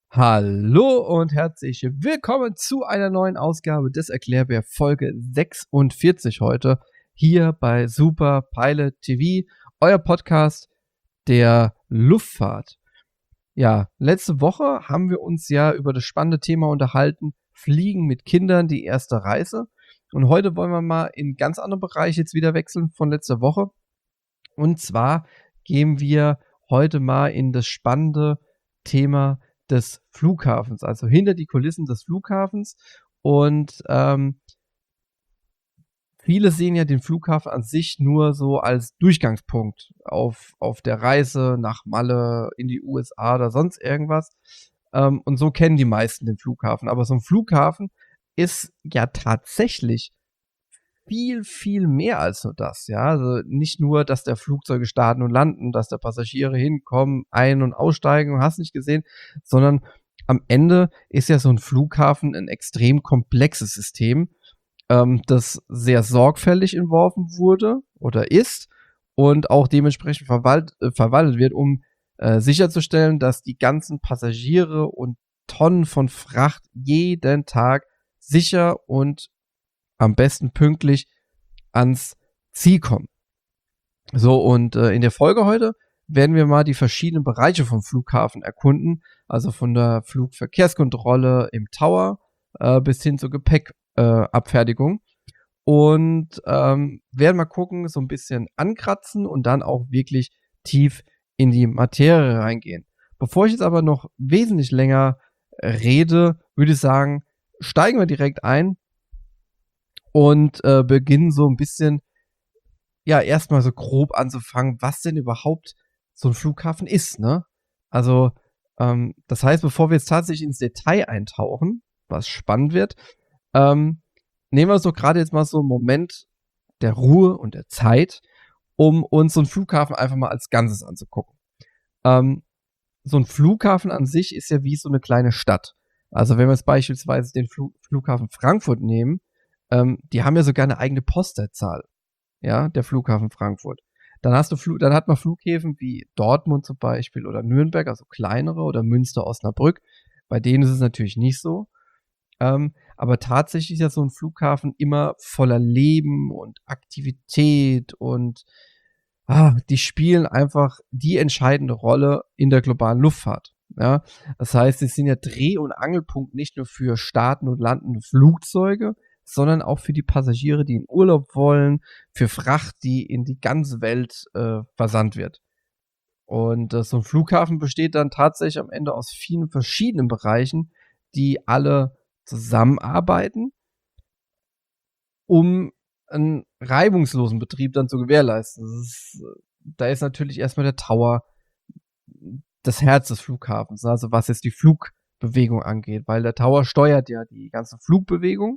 Hallo und herzlich willkommen zu einer neuen Ausgabe des Erklärbär Folge 46 heute hier bei Super Pilot TV, euer Podcast der Luftfahrt. Ja, letzte Woche haben wir uns ja über das spannende Thema unterhalten, Fliegen mit Kindern, die erste Reise. Und heute wollen wir mal in ganz andere Bereiche jetzt wieder wechseln von letzter Woche. Und zwar gehen wir heute mal in das spannende Thema des Flughafens, also hinter die Kulissen des Flughafens. Und viele sehen ja den Flughafen an sich nur so als Durchgangspunkt auf der Reise nach Malle, in die USA oder sonst irgendwas. Und so kennen die meisten den Flughafen. Aber so ein Flughafen ist ja tatsächlich viel, viel mehr als nur das, ja. Also nicht nur, dass der Flugzeuge starten und landen, dass da Passagiere hinkommen, ein- und aussteigen und hast nicht gesehen, sondern am Ende ist ja so ein Flughafen ein extrem komplexes System, das sehr sorgfältig entworfen wurde oder ist und auch dementsprechend verwaltet wird, um sicherzustellen, dass die ganzen Passagiere und Tonnen von Fracht jeden Tag sicher und am besten pünktlich ans Ziel kommen. So, und in der Folge heute werden wir mal die verschiedenen Bereiche vom Flughafen erkunden, also von der Flugverkehrskontrolle im Tower bis hin zur Gepäckabfertigung. Und werden mal gucken, so ein bisschen ankratzen und dann auch wirklich tief in die Materie reingehen. Bevor ich jetzt aber noch wesentlich länger rede, würde ich sagen, steigen wir direkt ein und beginnen so ein bisschen, ja, erstmal so grob anzufangen, was denn überhaupt so ein Flughafen ist, ne? Also, das heißt, bevor wir jetzt tatsächlich ins Detail eintauchen, was spannend wird, ähm, nehmen wir so gerade jetzt mal so einen Moment der Ruhe und der Zeit, um uns so einen Flughafen einfach mal als Ganzes anzugucken. Ähm, so ein Flughafen an sich ist ja wie so eine kleine Stadt. Also, wenn wir jetzt beispielsweise den Flughafen Frankfurt nehmen, die haben ja sogar eine eigene Postleitzahl, ja, der Flughafen Frankfurt. Dann hat man Flughäfen wie Dortmund zum Beispiel oder Nürnberg, also kleinere, oder Münster, Osnabrück. Bei denen ist es natürlich nicht so. Aber tatsächlich ist ja so ein Flughafen immer voller Leben und Aktivität und die spielen einfach die entscheidende Rolle in der globalen Luftfahrt. Ja, das heißt, sie sind ja Dreh- und Angelpunkt nicht nur für starten und landende Flugzeuge, sondern auch für die Passagiere, die in Urlaub wollen, für Fracht, die in die ganze Welt versandt wird. Und so ein Flughafen besteht dann tatsächlich am Ende aus vielen verschiedenen Bereichen, die alle zusammenarbeiten, um einen reibungslosen Betrieb dann zu gewährleisten. Da ist natürlich erstmal der Tower das Herz des Flughafens, also was jetzt die Flugbewegung angeht, weil der Tower steuert ja die ganze Flugbewegung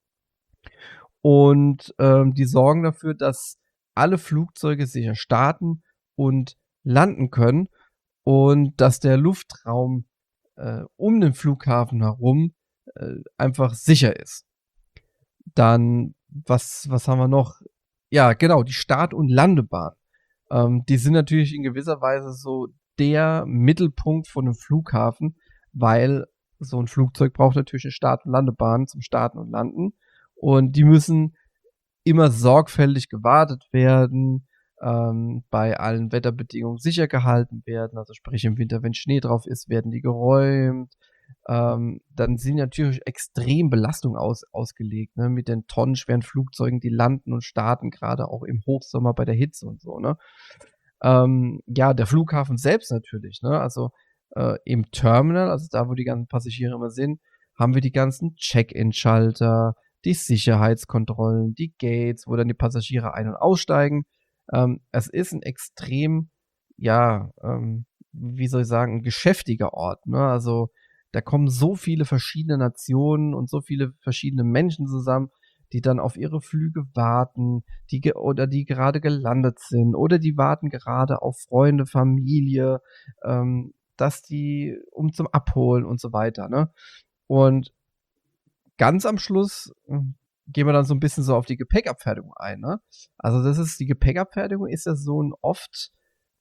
und die sorgen dafür, dass alle Flugzeuge sicher starten und landen können und dass der Luftraum um den Flughafen herum einfach sicher ist. Dann, was haben wir noch? Ja, genau, die Start- und Landebahn. Die sind natürlich in gewisser Weise so der Mittelpunkt von einem Flughafen, weil so ein Flugzeug braucht natürlich eine Start- und Landebahn zum Starten und Landen. Und die müssen immer sorgfältig gewartet werden, bei allen Wetterbedingungen sicher gehalten werden. Also sprich im Winter, wenn Schnee drauf ist, werden die geräumt. Dann sind natürlich extrem Belastungen ausgelegt, ne, mit den tonnenschweren Flugzeugen, die landen und starten, gerade auch im Hochsommer bei der Hitze und so, ne? Ja, der Flughafen selbst natürlich, ne? Also im Terminal, also da, wo die ganzen Passagiere immer sind, haben wir die ganzen Check-in-Schalter, die Sicherheitskontrollen, die Gates, wo dann die Passagiere ein- und aussteigen. Es ist ein extrem, ja, wie soll ich sagen, ein geschäftiger Ort, ne? Also da kommen so viele verschiedene Nationen und so viele verschiedene Menschen zusammen, die dann auf ihre Flüge warten, die gerade gelandet sind oder die warten gerade auf Freunde, Familie, dass die zum Abholen und so weiter, ne? Und ganz am Schluss gehen wir dann so ein bisschen so auf die Gepäckabfertigung ein, ne? Also die Gepäckabfertigung ist ja so ein oft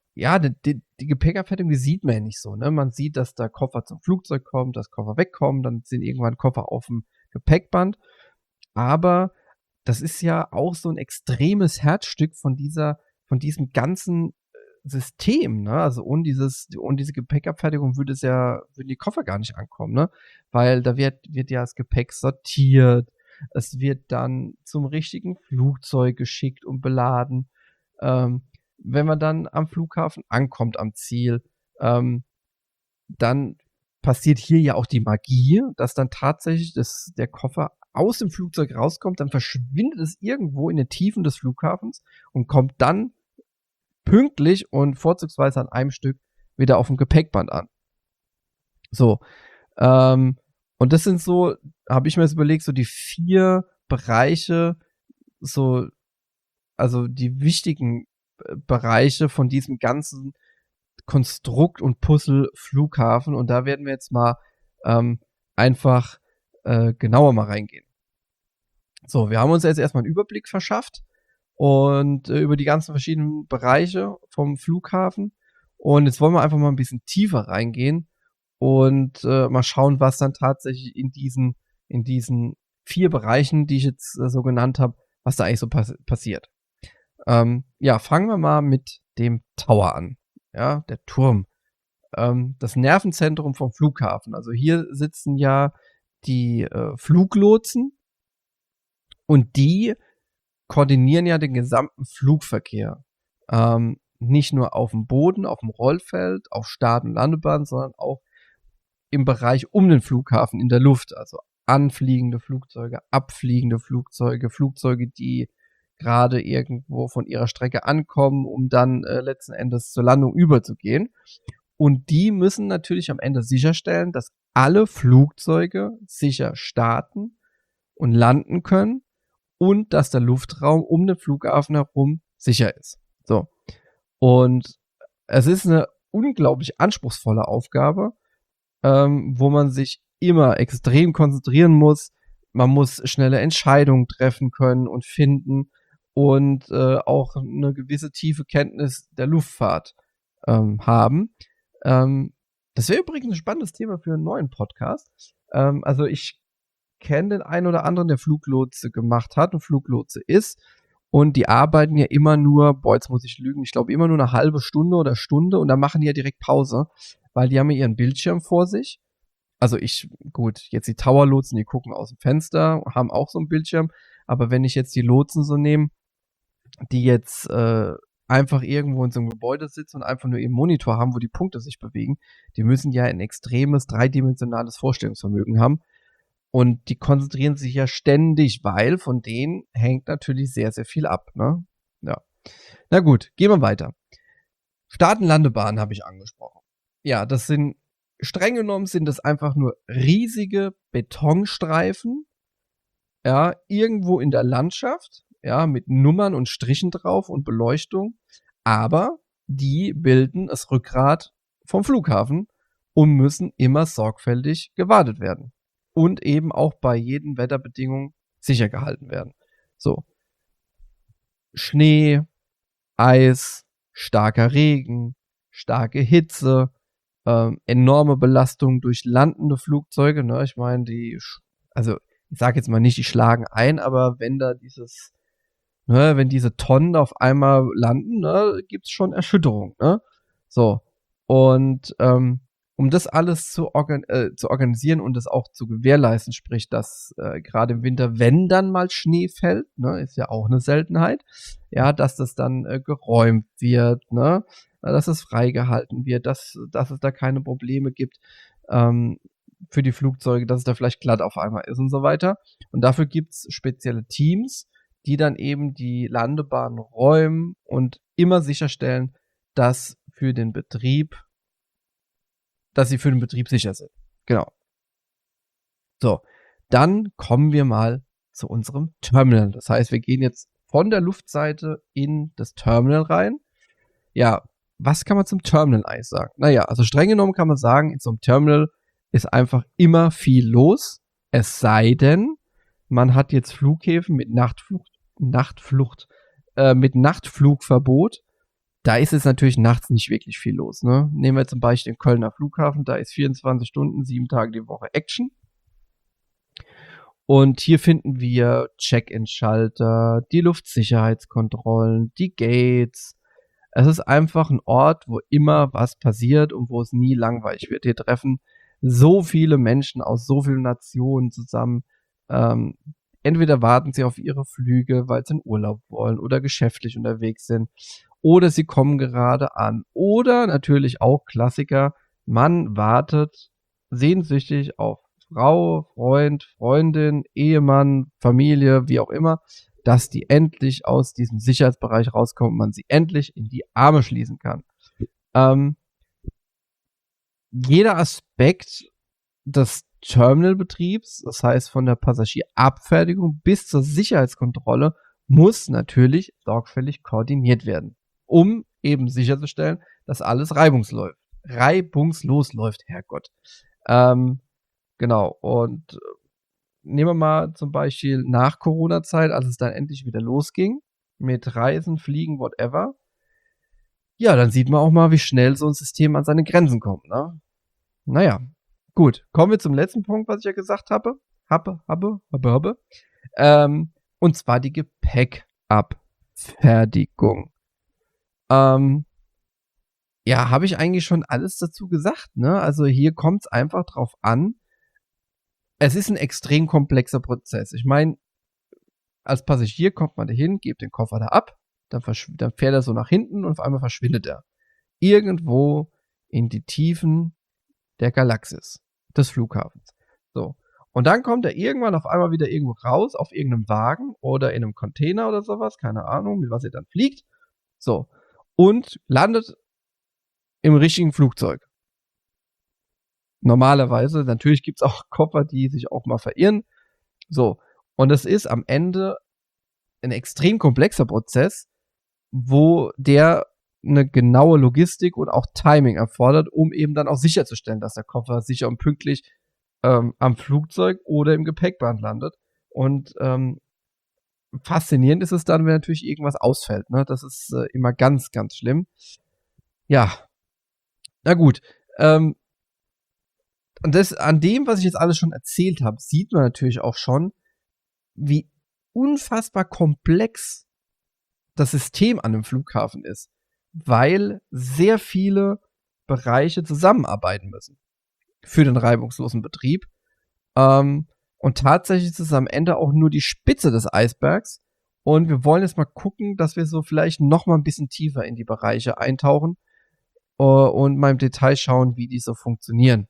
ja, die Gepäckerfertigung, die sieht man ja nicht so, ne? Man sieht, dass der Koffer zum Flugzeug kommt, dass Koffer wegkommen, dann sind irgendwann Koffer auf dem Gepäckband. Aber das ist ja auch so ein extremes Herzstück von diesem ganzen System, ne? Also ohne diese Gepäckabfertigung würden die Koffer gar nicht ankommen, ne? Weil da wird ja das Gepäck sortiert, es wird dann zum richtigen Flugzeug geschickt und beladen. Ähm, Wenn man dann am Flughafen ankommt, am Ziel, dann passiert hier ja auch die Magie, dass dann tatsächlich der Koffer aus dem Flugzeug rauskommt, dann verschwindet es irgendwo in den Tiefen des Flughafens und kommt dann pünktlich und vorzugsweise an einem Stück wieder auf dem Gepäckband an. So. Und das sind so, habe ich mir jetzt überlegt, so die 4 Bereiche, so, also die wichtigen Bereiche von diesem ganzen Konstrukt und Puzzle Flughafen. Und da werden wir jetzt mal einfach genauer mal reingehen. So, wir haben uns jetzt erstmal einen Überblick verschafft und über die ganzen verschiedenen Bereiche vom Flughafen. Und jetzt wollen wir einfach mal ein bisschen tiefer reingehen und mal schauen, was dann tatsächlich in diesen 4 Bereichen, die ich jetzt so genannt habe, was da eigentlich so passiert. Ja, fangen wir mal mit dem Tower an. Ja, der Turm. Das Nervenzentrum vom Flughafen. Also hier sitzen ja die Fluglotsen und die koordinieren ja den gesamten Flugverkehr. Nicht nur auf dem Boden, auf dem Rollfeld, auf Start- und Landebahn, sondern auch im Bereich um den Flughafen in der Luft. Also anfliegende Flugzeuge, abfliegende Flugzeuge, Flugzeuge, die gerade irgendwo von ihrer Strecke ankommen, um dann letzten Endes zur Landung überzugehen. Und die müssen natürlich am Ende sicherstellen, dass alle Flugzeuge sicher starten und landen können und dass der Luftraum um den Flughafen herum sicher ist. So. Und es ist eine unglaublich anspruchsvolle Aufgabe, wo man sich immer extrem konzentrieren muss. Man muss schnelle Entscheidungen treffen können und finden und auch eine gewisse tiefe Kenntnis der Luftfahrt haben. Das wäre übrigens ein spannendes Thema für einen neuen Podcast. Also ich kenne den einen oder anderen, der Fluglotse gemacht hat und Fluglotse ist. Und die arbeiten ja immer nur, boah, jetzt muss ich lügen, ich glaube immer nur eine halbe Stunde oder Stunde und dann machen die ja direkt Pause, weil die haben ja ihren Bildschirm vor sich. Also gut, jetzt die Tower-Lotsen, die gucken aus dem Fenster, haben auch so einen Bildschirm. Aber wenn ich jetzt die Lotsen so nehme, die jetzt einfach irgendwo in so einem Gebäude sitzen und einfach nur ihren Monitor haben, wo die Punkte sich bewegen, die müssen ja ein extremes dreidimensionales Vorstellungsvermögen haben. Und die konzentrieren sich ja ständig, weil von denen hängt natürlich sehr, sehr viel ab. Ne? Ja. Na gut, gehen wir weiter. Start- und Landebahn habe ich angesprochen. Ja, streng genommen sind das einfach nur riesige Betonstreifen, ja, irgendwo in der Landschaft, ja, mit Nummern und Strichen drauf und Beleuchtung, aber die bilden das Rückgrat vom Flughafen und müssen immer sorgfältig gewartet werden und eben auch bei jeden Wetterbedingungen sicher gehalten werden. So. Schnee, Eis, starker Regen, starke Hitze, enorme Belastung durch landende Flugzeuge, ne? Ich meine, also ich sage jetzt mal nicht, die schlagen ein, aber wenn da wenn diese Tonnen auf einmal landen, ne, gibt's schon Erschütterung, ne? So. Und um das alles zu organisieren und das auch zu gewährleisten, sprich, dass gerade im Winter, wenn dann mal Schnee fällt, ne, ist ja auch eine Seltenheit, ja, dass das dann geräumt wird, ne, dass es freigehalten wird, dass es da keine Probleme gibt für die Flugzeuge, dass es da vielleicht glatt auf einmal ist und so weiter. Und dafür gibt's spezielle Teams, die dann eben die Landebahn räumen und immer sicherstellen, dass sie für den Betrieb sicher sind. Genau. So, dann kommen wir mal zu unserem Terminal. Das heißt, wir gehen jetzt von der Luftseite in das Terminal rein. Ja, was kann man zum Terminal eigentlich sagen? Naja, also streng genommen kann man sagen, in so einem Terminal ist einfach immer viel los. Es sei denn, man hat jetzt Flughäfen mit Nachtflugverbot. Da ist es natürlich nachts nicht wirklich viel los. Ne? Nehmen wir zum Beispiel den Kölner Flughafen, da ist 24 Stunden, 7 Tage die Woche Action. Und hier finden wir Check-in-Schalter, die Luftsicherheitskontrollen, die Gates. Es ist einfach ein Ort, wo immer was passiert und wo es nie langweilig wird. Hier treffen so viele Menschen aus so vielen Nationen zusammen. Entweder warten sie auf ihre Flüge, weil sie in Urlaub wollen oder geschäftlich unterwegs sind. Oder sie kommen gerade an. Oder natürlich auch Klassiker, man wartet sehnsüchtig auf Frau, Freund, Freundin, Ehemann, Familie, wie auch immer, dass die endlich aus diesem Sicherheitsbereich rauskommen und man sie endlich in die Arme schließen kann. Jeder Aspekt des Terminalbetriebs, das heißt von der Passagierabfertigung bis zur Sicherheitskontrolle, muss natürlich sorgfältig koordiniert werden, um eben sicherzustellen, dass alles reibungslos läuft, Herrgott. Genau, und nehmen wir mal zum Beispiel nach Corona-Zeit, als es dann endlich wieder losging, mit Reisen, Fliegen, whatever. Ja, dann sieht man auch mal, wie schnell so ein System an seine Grenzen kommt, ne? Naja, gut. Kommen wir zum letzten Punkt, was ich ja gesagt habe. Und zwar die Gepäckabfertigung. Ja, habe ich eigentlich schon alles dazu gesagt, ne? Also hier kommt es einfach drauf an. Es ist ein extrem komplexer Prozess. Ich meine, als Passagier kommt man dahin, gibt den Koffer da ab, dann fährt er so nach hinten und auf einmal verschwindet er. Irgendwo in die Tiefen der Galaxis des Flughafens. So. Und dann kommt er irgendwann auf einmal wieder irgendwo raus, auf irgendeinem Wagen oder in einem Container oder sowas, keine Ahnung, mit was er dann fliegt. So. Und landet im richtigen Flugzeug. Normalerweise, natürlich gibt es auch Koffer, die sich auch mal verirren. So. Und es ist am Ende ein extrem komplexer Prozess, wo der eine genaue Logistik und auch Timing erfordert, um eben dann auch sicherzustellen, dass der Koffer sicher und pünktlich am Flugzeug oder im Gepäckband landet. Und faszinierend ist es dann, wenn natürlich irgendwas ausfällt. Ne? Das ist immer ganz, ganz schlimm. Ja, na gut. Und an dem, was ich jetzt alles schon erzählt habe, sieht man natürlich auch schon, wie unfassbar komplex das System an einem Flughafen ist, weil sehr viele Bereiche zusammenarbeiten müssen für den reibungslosen Betrieb. Und tatsächlich ist es am Ende auch nur die Spitze des Eisbergs. Und wir wollen jetzt mal gucken, dass wir so vielleicht noch mal ein bisschen tiefer in die Bereiche eintauchen und mal im Detail schauen, wie die so funktionieren.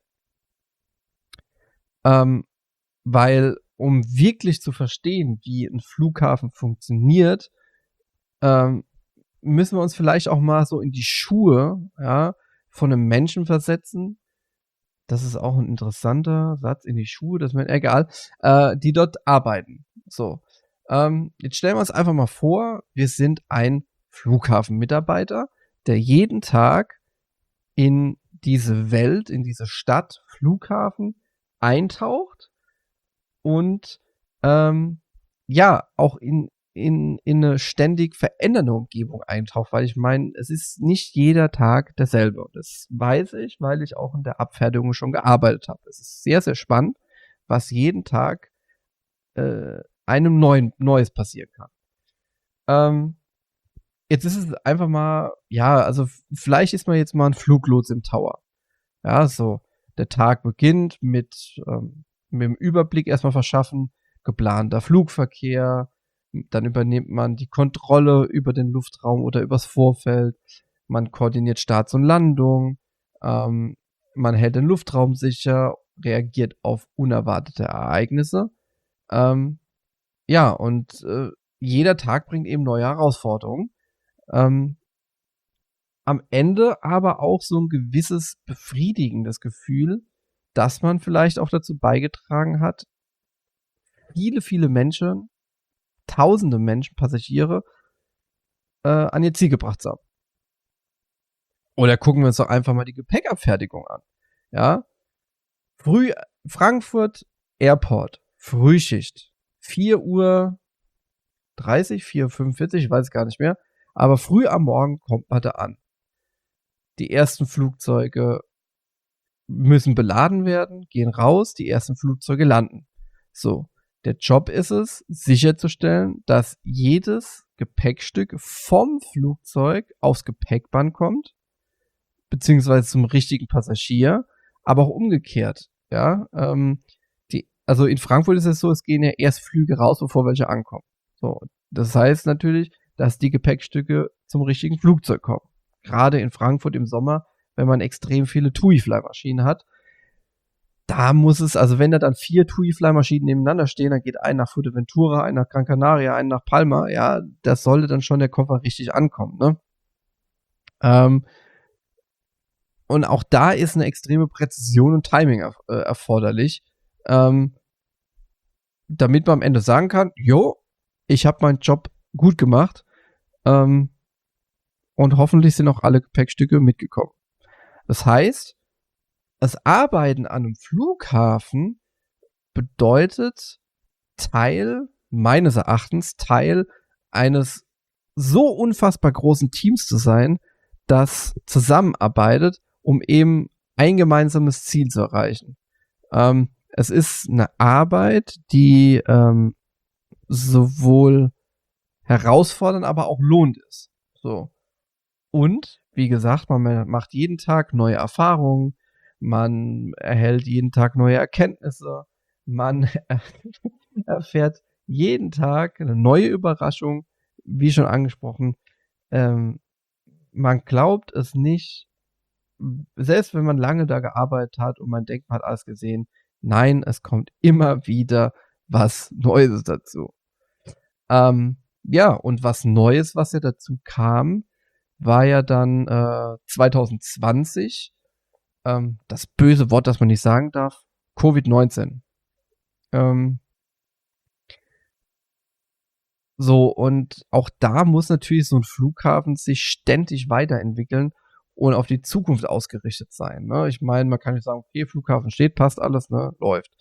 Weil, um wirklich zu verstehen, wie ein Flughafen funktioniert, müssen wir uns vielleicht auch mal so in die Schuhe, ja, von einem Menschen versetzen. Das ist auch ein interessanter Satz, in die Schuhe, das ist mir egal, die dort arbeiten. So, jetzt stellen wir uns einfach mal vor, wir sind ein Flughafenmitarbeiter, der jeden Tag in diese Welt, in diese Stadt, Flughafen eintaucht und ja, auch in eine ständig verändernde Umgebung eintaucht, weil ich meine, es ist nicht jeder Tag derselbe. Das weiß ich, weil ich auch in der Abfertigung schon gearbeitet habe. Es ist sehr, sehr spannend, was jeden Tag einem Neues passieren kann. Jetzt ist es einfach mal, ja, also vielleicht ist man jetzt mal ein Fluglots im Tower. Ja, so, der Tag beginnt mit dem Überblick erstmal verschaffen, geplanter Flugverkehr, dann übernimmt man die Kontrolle über den Luftraum oder übers Vorfeld, man koordiniert Starts und Landung, man hält den Luftraum sicher, reagiert auf unerwartete Ereignisse. Ja, und jeder Tag bringt eben neue Herausforderungen. Am Ende aber auch so ein gewisses befriedigendes Gefühl, dass man vielleicht auch dazu beigetragen hat, viele, viele Menschen, tausende Menschen, Passagiere an ihr Ziel gebracht zu haben. Oder gucken wir uns doch einfach mal die Gepäckabfertigung an. Ja, Frankfurt Airport, Frühschicht, 4:30 Uhr, 4:45 Uhr, ich weiß gar nicht mehr. Aber früh am Morgen kommt man da an. Die ersten Flugzeuge müssen beladen werden, gehen raus, die ersten Flugzeuge landen. So, der Job ist es, sicherzustellen, dass jedes Gepäckstück vom Flugzeug aufs Gepäckband kommt, beziehungsweise zum richtigen Passagier, aber auch umgekehrt. Ja, also in Frankfurt ist es so, es gehen ja erst Flüge raus, bevor welche ankommen. So, das heißt natürlich, dass die Gepäckstücke zum richtigen Flugzeug kommen. Gerade in Frankfurt im Sommer, wenn man extrem viele TUI-Fly-Maschinen hat, da muss es, also wenn da dann 4 TUI-Fly-Maschinen nebeneinander stehen, dann geht ein nach Fuerteventura, ein nach Gran Canaria, ein nach Palma, ja, das sollte dann schon der Koffer richtig ankommen, ne? Und auch da ist eine extreme Präzision und Timing erforderlich, damit man am Ende sagen kann, jo, ich habe meinen Job gut gemacht, und hoffentlich sind auch alle Gepäckstücke mitgekommen. Das heißt, das Arbeiten an einem Flughafen bedeutet meines Erachtens, Teil eines so unfassbar großen Teams zu sein, das zusammenarbeitet, um eben ein gemeinsames Ziel zu erreichen. Es ist eine Arbeit, die sowohl herausfordernd, aber auch lohnt ist. So. Und, wie gesagt, man macht jeden Tag neue Erfahrungen, man erhält jeden Tag neue Erkenntnisse, man erfährt jeden Tag eine neue Überraschung, wie schon angesprochen. Man glaubt es nicht, selbst wenn man lange da gearbeitet hat und man denkt, man hat alles gesehen, nein, es kommt immer wieder was Neues dazu. Ja, und was Neues, was ja dazu kam, war ja dann 2020 das böse Wort, das man nicht sagen darf, Covid-19. So, und auch da muss natürlich so ein Flughafen sich ständig weiterentwickeln und auf die Zukunft ausgerichtet sein. Ne? Ich meine, man kann nicht sagen, okay, Flughafen steht, passt alles, ne, läuft.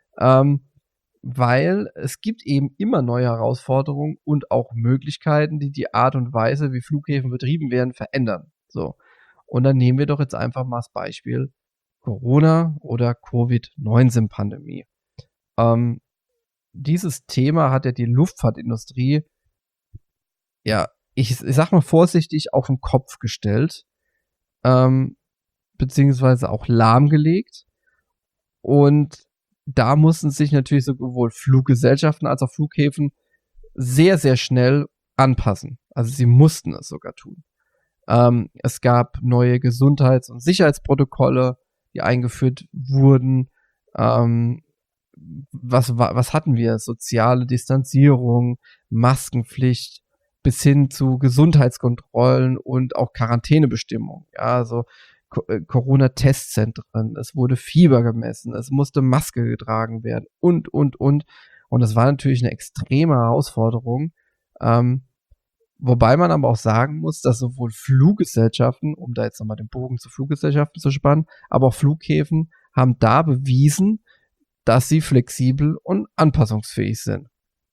Weil es gibt eben immer neue Herausforderungen und auch Möglichkeiten, die die Art und Weise, wie Flughäfen betrieben werden, verändern. So. Und dann nehmen wir doch jetzt einfach mal das Beispiel Corona oder Covid-19-Pandemie. Dieses Thema hat ja die Luftfahrtindustrie, ja, ich sag mal vorsichtig, auf den Kopf gestellt, beziehungsweise auch lahmgelegt. Und da mussten sich natürlich sowohl Fluggesellschaften als auch Flughäfen sehr, sehr schnell anpassen. Also sie mussten es sogar tun. Es gab neue Gesundheits- und Sicherheitsprotokolle, die eingeführt wurden. Was hatten wir? Soziale Distanzierung, Maskenpflicht, bis hin zu Gesundheitskontrollen und auch Quarantänebestimmungen. Ja, also Corona-Testzentren, es wurde Fieber gemessen, es musste Maske getragen werden und. Und das war natürlich eine extreme Herausforderung. Wobei man aber auch sagen muss, dass sowohl Fluggesellschaften, um da jetzt nochmal den Bogen zu Fluggesellschaften zu spannen, aber auch Flughäfen haben da bewiesen, dass sie flexibel und anpassungsfähig sind.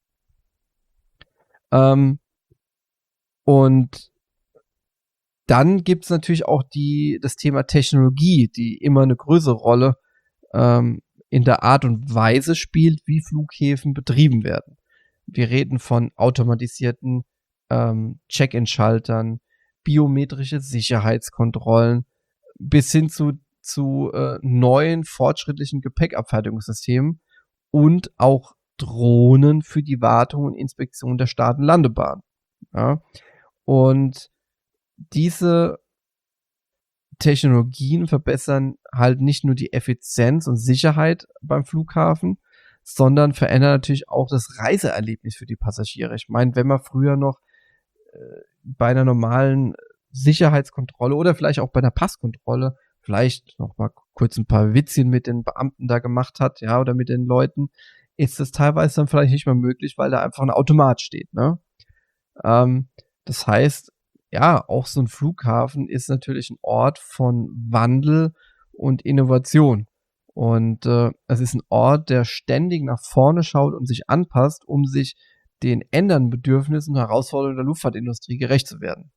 Und dann gibt es natürlich auch das Thema Technologie, die immer eine größere Rolle in der Art und Weise spielt, wie Flughäfen betrieben werden. Wir reden von automatisierten Check-in-Schaltern, biometrische Sicherheitskontrollen bis hin zu neuen fortschrittlichen Gepäckabfertigungssystemen und auch Drohnen für die Wartung und Inspektion der Start- und Landebahn. Ja? Und diese Technologien verbessern halt nicht nur die Effizienz und Sicherheit beim Flughafen, sondern verändern natürlich auch das Reiseerlebnis für die Passagiere. Ich meine, wenn man früher noch bei einer normalen Sicherheitskontrolle oder vielleicht auch bei einer Passkontrolle vielleicht noch mal kurz ein paar Witzchen mit den Beamten da gemacht hat, ja, oder mit den Leuten, ist das teilweise dann vielleicht nicht mehr möglich, weil da einfach ein Automat steht, ne? Das heißt, ja, auch so ein Flughafen ist natürlich ein Ort von Wandel und Innovation. Und es ist ein Ort, der ständig nach vorne schaut und sich anpasst, um sich den ändernden Bedürfnissen und Herausforderungen der Luftfahrtindustrie gerecht zu werden.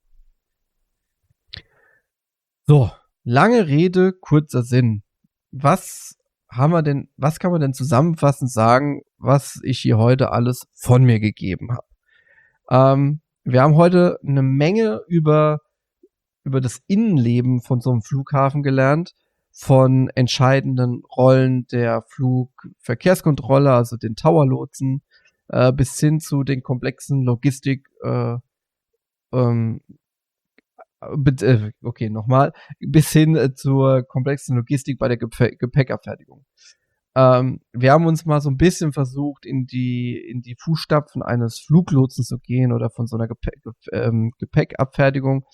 So, lange Rede, kurzer Sinn. Was kann man denn zusammenfassend sagen, was ich hier heute alles von mir gegeben habe? Wir haben heute eine Menge über das Innenleben von so einem Flughafen gelernt, von entscheidenden Rollen der Flugverkehrskontrolle, also den Tower-Lotsen, bis hin zu den komplexen Logistik, bis hin zur komplexen Logistik bei der Gepäckabfertigung. Wir haben uns mal so ein bisschen versucht, in die Fußstapfen eines Fluglotsen zu gehen oder von so einer Gepäckabfertigung.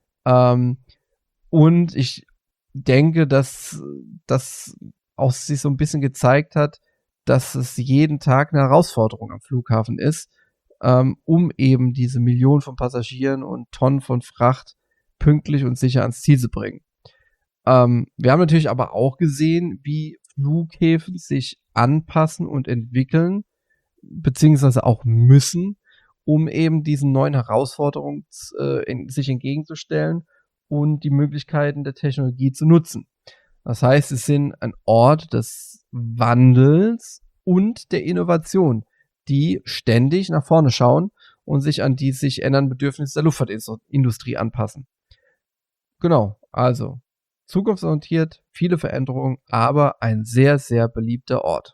Und ich denke, dass das auch sich so ein bisschen gezeigt hat, dass es jeden Tag eine Herausforderung am Flughafen ist, um eben diese Millionen von Passagieren und Tonnen von Fracht pünktlich und sicher ans Ziel zu bringen. Wir haben natürlich aber auch gesehen, wie Flughäfen sich anpassen und entwickeln, beziehungsweise auch müssen, um eben diesen neuen Herausforderungen sich entgegenzustellen und die Möglichkeiten der Technologie zu nutzen. Das heißt, sie sind ein Ort des Wandels und der Innovation, die ständig nach vorne schauen und sich an die sich ändernden Bedürfnisse der Luftfahrtindustrie anpassen. Genau, also zukunftsorientiert, viele Veränderungen, aber ein sehr, sehr beliebter Ort.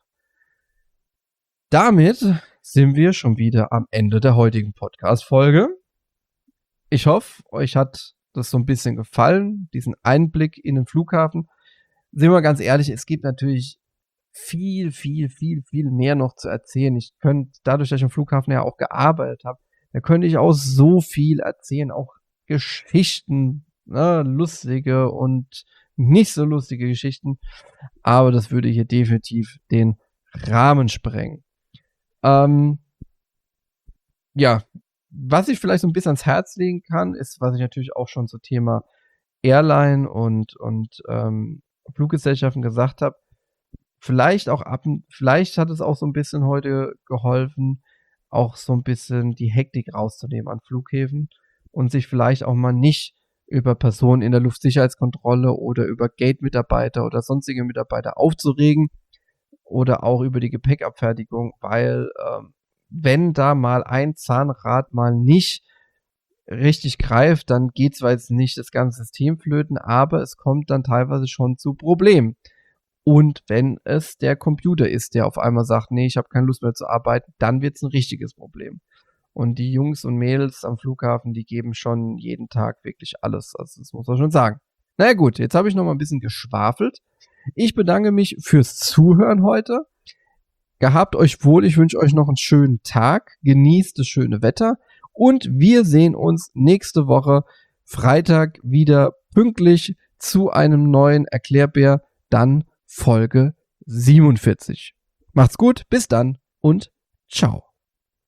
Damit sind wir schon wieder am Ende der heutigen Podcast-Folge. Ich hoffe, euch hat das so ein bisschen gefallen, diesen Einblick in den Flughafen. Sind wir ganz ehrlich, es gibt natürlich viel mehr noch zu erzählen. Ich könnte, dadurch, dass ich am Flughafen ja auch gearbeitet habe, da könnte ich auch so viel erzählen, auch Geschichten, ne, lustige und nicht so lustige Geschichten, aber das würde hier definitiv den Rahmen sprengen. Ja, was ich vielleicht so ein bisschen ans Herz legen kann, ist, was ich natürlich auch schon zum Thema Airline und Fluggesellschaften gesagt habe, vielleicht hat es auch so ein bisschen heute geholfen, auch so ein bisschen die Hektik rauszunehmen an Flughäfen und sich vielleicht auch mal nicht über Personen in der Luftsicherheitskontrolle oder über Gate-Mitarbeiter oder sonstige Mitarbeiter aufzuregen oder auch über die Gepäckabfertigung, weil wenn da mal ein Zahnrad mal nicht richtig greift, dann geht zwar jetzt nicht das ganze System flöten, aber es kommt dann teilweise schon zu Problemen. Und wenn es der Computer ist, der auf einmal sagt, nee, ich habe keine Lust mehr zu arbeiten, dann wird es ein richtiges Problem. Und die Jungs und Mädels am Flughafen, die geben schon jeden Tag wirklich alles. Also das muss man schon sagen. Naja gut, jetzt habe ich noch mal ein bisschen geschwafelt. Ich bedanke mich fürs Zuhören heute. Gehabt euch wohl, ich wünsche euch noch einen schönen Tag. Genießt das schöne Wetter. Und wir sehen uns nächste Woche Freitag wieder pünktlich zu einem neuen Erklärbär. Dann Folge 47. Macht's gut, bis dann und ciao.